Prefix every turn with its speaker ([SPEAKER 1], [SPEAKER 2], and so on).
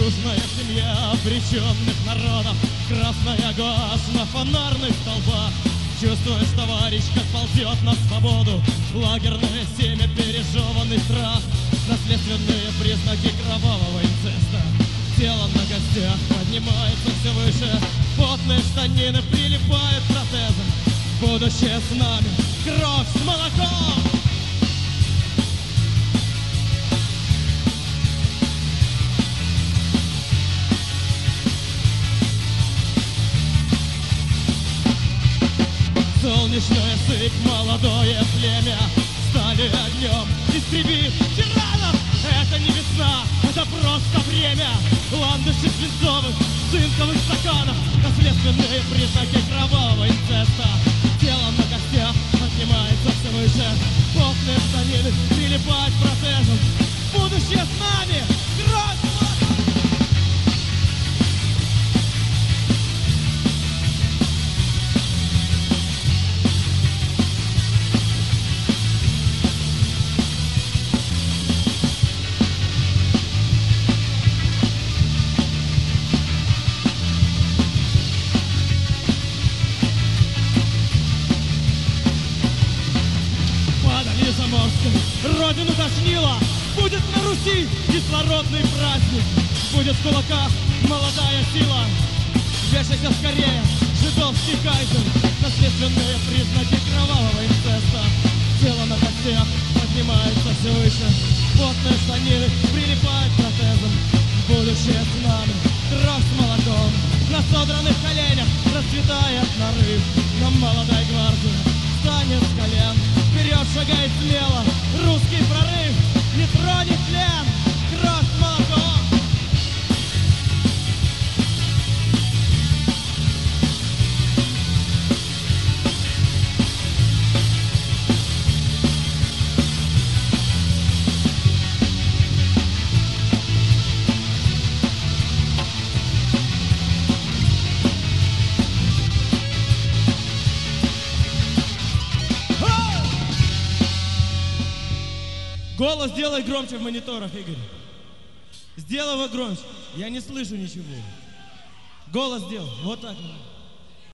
[SPEAKER 1] Дружная семья обреченных народов, красная гуашь на фонарных столбах. Чувствуешь, товарищ, как ползет на свободу лагерное семя, пережеванный страх. Наследственные признаки кровавого инцеста. Тело на костях поднимается все выше, потные штанины прилипают к протезам. Будущее с нами, кровь с молоком. Солнечная сыпь, молодое племя, стали огнем, истреби тиранов. Это не весна, это просто время. Ландыши свинцовых, цинковых стаканов, наследственные признаки кровавого инцеста. Тело на костях поднимается все выше, потные штанины прилипают к протезам. Будущее с нами, кровь с молоком. Родину тошнило, будет на Руси кислородный праздник. Будет в кулаках молодая сила. Вешайся скорее, жидовский кайзер. Наследственные признаки кровавого инцеста. Тело на костях поднимается все выше, потные штанины прилипают к протезам. Будущее с нами, кровь с молоком. На содранных коленях расцветает нарыв. Но молодая гвардия встанет с колен. Вперед шагает смело, русский прорыв не тронет тлен, кровь с молоком. Голос сделай громче в мониторах, Игорь. Сделай его громче. Я не слышу ничего. Голос сделай. Вот так.